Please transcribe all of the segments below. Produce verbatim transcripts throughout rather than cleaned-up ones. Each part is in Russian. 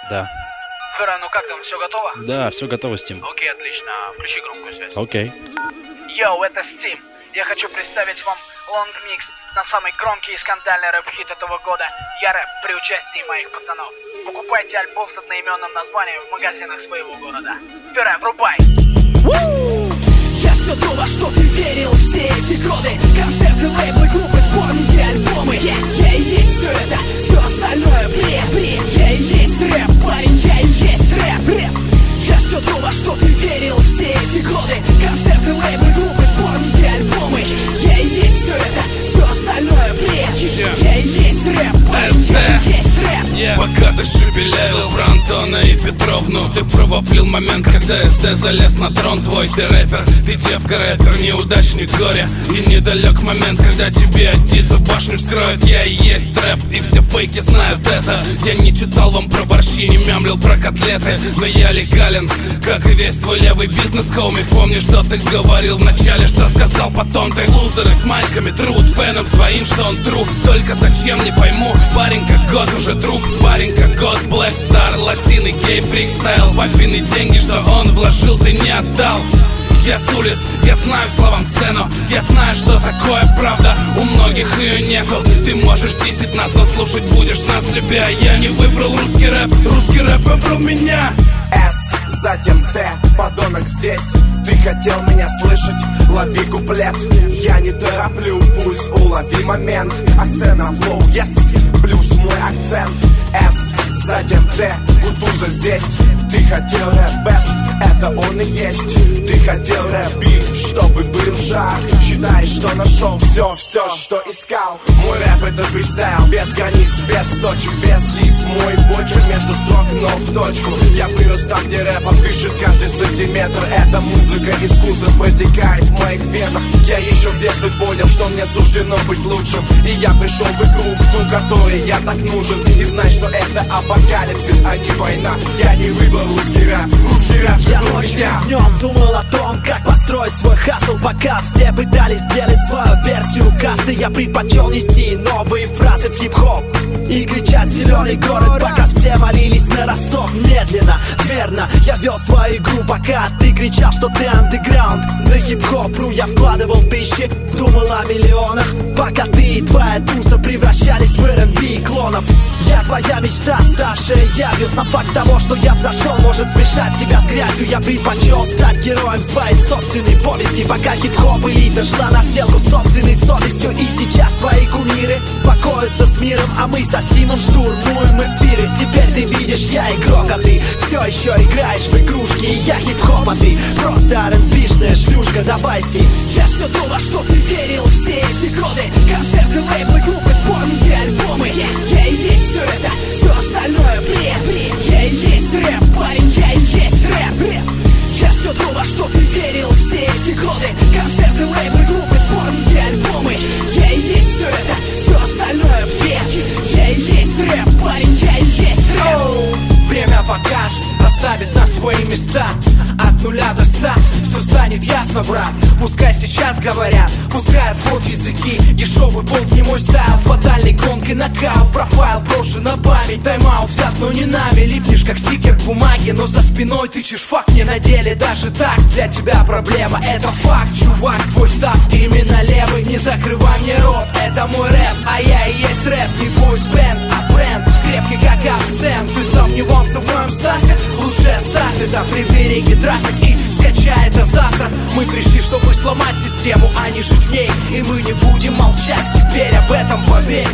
Да. Фера, ну как там, все готово? Да, все готово, Steam. Окей, отлично. Включи громкую связь. Окей. Йоу, это Steam. Я хочу представить вам лонгмикс на самый громкий и скандальный рэп-хит этого года. Я рэп при участии моих пацанов. Покупайте альбом с одноименным названием в магазинах своего города. Фера, врубай! Я все то, во что ты верил все эти годы. Концерты, лейблы, группы, сборники, альбомы. Yes, я и есть все это, все остальное бред, бред. Я и есть рэп, парень, я и есть рэп, рэп. Я все то, во что ты верил все эти годы. Концерты, лейблы, группы, сборники, альбомы. Я и есть все это, все остальное бред. Я и есть рэп, парень, я и есть рэп. Yeah. Пока ты шепелявил про Антона и Петровну, ты провафлил момент, когда эс дэ залез на трон твой. Ты рэпер, ты девка рэпер, неудачник горе. И недалек момент, когда тебе от диса башню вскроют. Я и есть рэп, и все фейки знают это. Я не читал вам про борщи, не мямлил про котлеты, но я легален, как и весь твой левый бизнес, хоуми. Вспомни, что ты говорил вначале, что сказал потом. Ты лузеры с майками труд, фэном своим, что он друг. Только зачем, не пойму, парень как год уже друг. Парень как год, Black Star, лосины, гей, фрикстайл. Папины деньги, что он вложил, ты не отдал. Я с улиц, я знаю словам цену. Я знаю, что такое правда, у многих ее нету. Ты можешь десять нас, но слушать будешь нас, любя. Я не выбрал русский рэп, русский рэп выбрал меня. С, затем Т, подонок здесь. Ты хотел меня слышать, лови куплет. Я не тороплю пульс, улови момент. Акцент на флоу, yes, плюс мой акцент. С, затем Т, Кутуза здесь. Ты хотел рэп бест, это он и есть. Ты хотел рэп биф, чтобы был жар. Считай, что нашел все, все, что искал. Мой рэп это фристайл, без границ, без точек, без лиц. Мой почерк между строк, но в точку. Я вырос там, где рэпом дышит каждый сантиметр. Эта музыка искусственно протекает в моих венах. Я еще в детстве понял, что мне суждено быть лучшим. И я пришел в игру, в ту, которой я так нужен. И знай, что это апокалипсис, а не война. Я не выбрал русский рэп, русский рэп я ночью днем думал о том, как построить свой хасл. Пока все пытались сделать свою версию касты, я предпочел нести новые фразы в хип-хоп и кричать зеленый город, пока все молились на Ростов. Медленно, верно, я вел свою игру, пока ты кричал, что ты андеграунд. На хип-хоп-ру я вкладывал тысячи, думал о миллионах, пока ты и твоя туса превращались в эр энд би клонов. Я твоя мечта, ставшая явью. Сам факт того, что я взошел, может смешать тебя с грязью. Я предпочел стать героем своей собственной повести, пока хип-хоп элита шла на сделку с собственной совестью. И сейчас твои кумиры покоятся с миром, а мы со Стимом штурмуем эфиры. Теперь ты видишь, я игрок, а ты все еще играешь в игрушки. И я хип-хоп, а ты просто ар энд би-шная шлюшка. Давай, Стим. Я все то, во что ты верил все эти годы. Концерты, лейблы, группы, сборники, альбомы. Yes, я и есть все это, все остальное бред, бред. Я и есть рэп, парень, я и есть рэп, рэп. Я все то, во что ты верил все эти годы. Концерты, лейблы, группы, сборники, альбомы. Я и есть все это, все остальное бред. Я и есть рэп, парень, я и есть рэп. Oh, время покажет, расставит на свои места. От нуля до ста все станет ясно, брат. Пускай сейчас говорят, пускай отвод языки. Дешевый болт не мой стайл, фатальный гонг и нокаут. Профайл брошен на память, тайм-аут взят, но не нами. Липнешь как стикер к бумаге, но за спиной тычешь факт. Не на деле даже так, для тебя проблема, это факт. Чувак, твой став именно левый, не закрывай мне рот. Это мой рэп, а я и есть рэп. Не бойс бенд, а бренд, крепкий как абсент. Ты сомневался в моем стафе? Лучше оставь это, прибереги трафик и скачай это завтра. Мы пришли, чтобы сломать систему, а не жить в ней. И мы не будем молчать, теперь об этом поверь.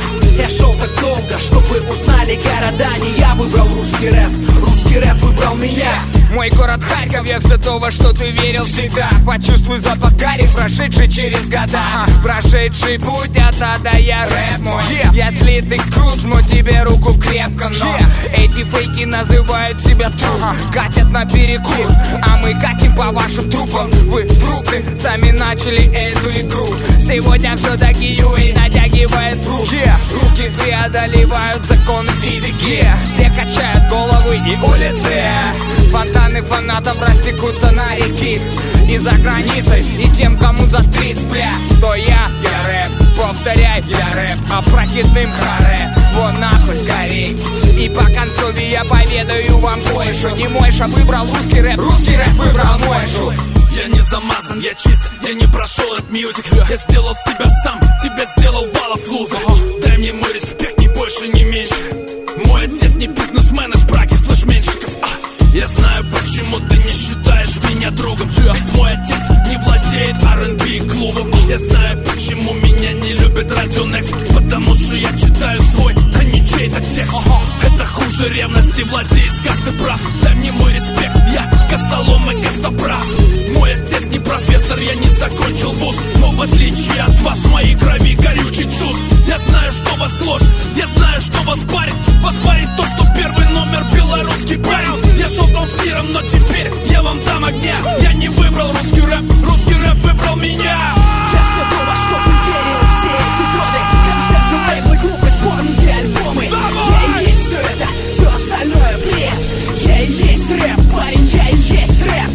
Я шел так долго, чтобы узнали города. Не я выбрал русский рэп, русский рэп выбрал меня. Мой город Харьков, я все то, во что ты верил всегда. Почувствуй запах гари, прошедший через года. Прошедший путь от А до Я, рэп мой. yeah. Если ты крут, жму тебе руку крепко, но yeah. Эти фейки называют себя труп, uh-huh. Катят на перекур, а мы катим по вашим трупам. Вы фрукты, сами начали эту игру. Сегодня все-таки Юэй натягивает руки. yeah. Руки преодолевают законы физики, yeah. Те качают головы и улицы. Фонтаны фанатов растекутся на реки. И за границей, и тем, кому за тридцать, бля. То я, я рэп, повторяй, я рэп опрокидным харе. Вон нахуй скорей. И по концове я поведаю вам кое-что. Не Мойша выбрал русский рэп, русский рэп выбрал Мойшу. Я не замазан, я чист, я не прошел рэп-мьюзик. Я сделал себя сам, тебя сделал Валов лузер. Дай мне мой респект, ни больше, ни меньше. Мой отец не бизнесмен из Праги, слышь, меньшиков. а, Я знаю, почему ты не считаешь меня другом. Ведь мой отец не владеет ар энд би клубом. Я знаю, почему меня не любит Радио Некст. Потому что я читаю свой, а не чей-то текст. Это хуже ревности, владеет сказкой прав. Дай мне мой респект, я костолом и костоправ. Мой отец не профессор, я не закончил вуз. Но в отличие от вас, в моей крови горючий чувств. Я знаю, что вас гложет, я знаю, что вас парит. Вас парит то, что первый номер белорусский парень. Я шел там с миром, но теперь я вам дам огня. Я не выбрал русский рэп, русский рэп выбрал меня. Я все то, во что ты верил все эти годы. Концерты, лейблы, группы, сборники, альбомы. Я и есть все это, все остальное бред. Я и есть рэп, парень, я и есть рэп.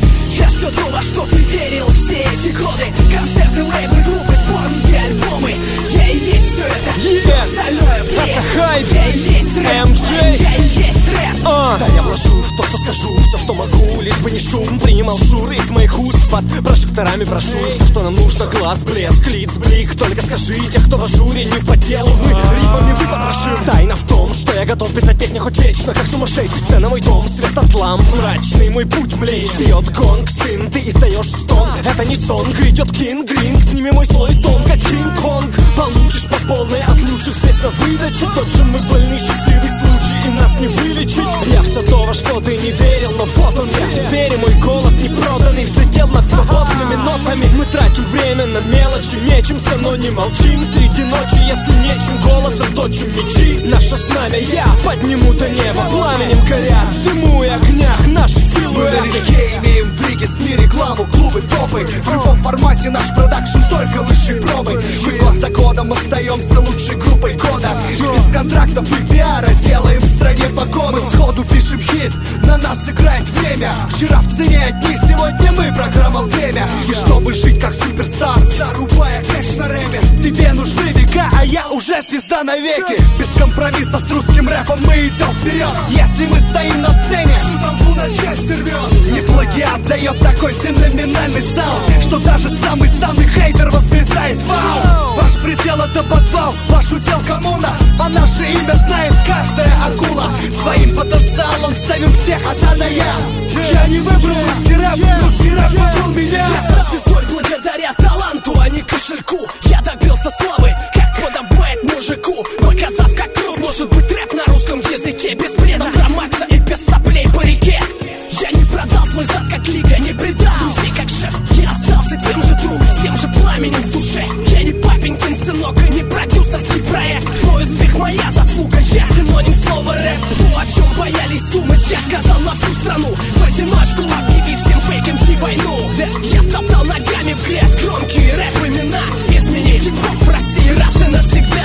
Я все то, во что ты верил все эти годы. Концерты, лейблы, группы, сборники, альбомы. Я и есть все это, все остальное бред. Я и есть рэп, парень, я и есть рэп. Да, я вложу в то, что скажу, все, что могу, лишь бы не шум. Принимал шуры из моих уст, под прожекторами прошу. Все, что нам нужно, глаз, блеск, лиц, блик. Только скажите, кто в ажуре, не по делу. Мы рифами выпотрошим. Тайна в том, что я готов писать песни хоть вечно, как сумасшедший. Сцена мой дом, свет от ламп, мрачный мой путь млечный. Бьет гонг, сын, ты издаешь стон. Это не сон, грядет Кинг Гринг. С ними мой слой тон, как Кинг-Конг. Получишь по полной от лучших средств на выдаче. Тот же мы больный, счастливый случай, и нас не вылечить. Я все то, во что ты не верил, но вот он я. Теперь и мой голос не проданный взлетел над свободными нотами. Мы тратим время на мелочи, мечемся, но не молчим среди ночи. Если нечем, голосом точим мечи. Наше знамя я подниму до неба. Пламенем горят в дыму и огнях наши силы. Мы налегке имеем в лиге СМИ рекламу, клубы, топы. В любом формате наш продакшн только высшей пробы. Мы год за годом остаемся лучшей группой года. И без контрактов и пиара делаем в стране погоду. Мы сходу пишем хит, на нас играет время. Вчера в цене одни, сегодня мы, программа «Время». И чтобы жить как суперстар, зарубая кэш на рэме, тебе нужны века, а я уже звезда навеки. Без компромисса с русским рэпом мы идем вперед. Если мы стоим на сцене, всю толпу на части рвет. Не плагиат дает такой феноменальный саунд, что даже самый самый хейтер восклицает: вау! Ваш предел это подвал, ваш удел коммуна, а наше имя знает каждая акула. Своим потенциалом ставим всех от А до Я. Я не выбрал русский рэп, русский рэп выбрал меня. Я стал звездой благодаря таланту, а не кошельку. Я добился славы, как подобает мужику, показав, как крут может быть рэп на русском языке. Без бреда про Макса и без соплей по реке. Я не продал свой зад, как Лига, не предал друзей, как шеф. Я остался тем же другом, с тем же пламенем в душе. Я не папенькин сынок и не продюсерский проект. Мой успех моя заслуга, я синоним слова рэп. То, о чем боялись думать, я сказал на всю страну. В одиночку объявив всем фейкам си войну. Да, я втоптал ногами в грязь громкие рэп-имена. Изменив хип-хоп в России раз и навсегда.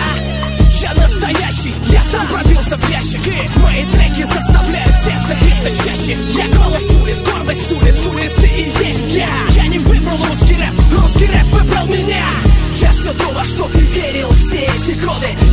Я настоящий, я сам пробился в ящик. И мои треки заставляют сердце биться чаще. Я голос улиц, гордость улиц, улицы и есть я. Я не выбрал русский рэп, русский рэп выбрал меня. Я все то, во что ты верил все эти годы.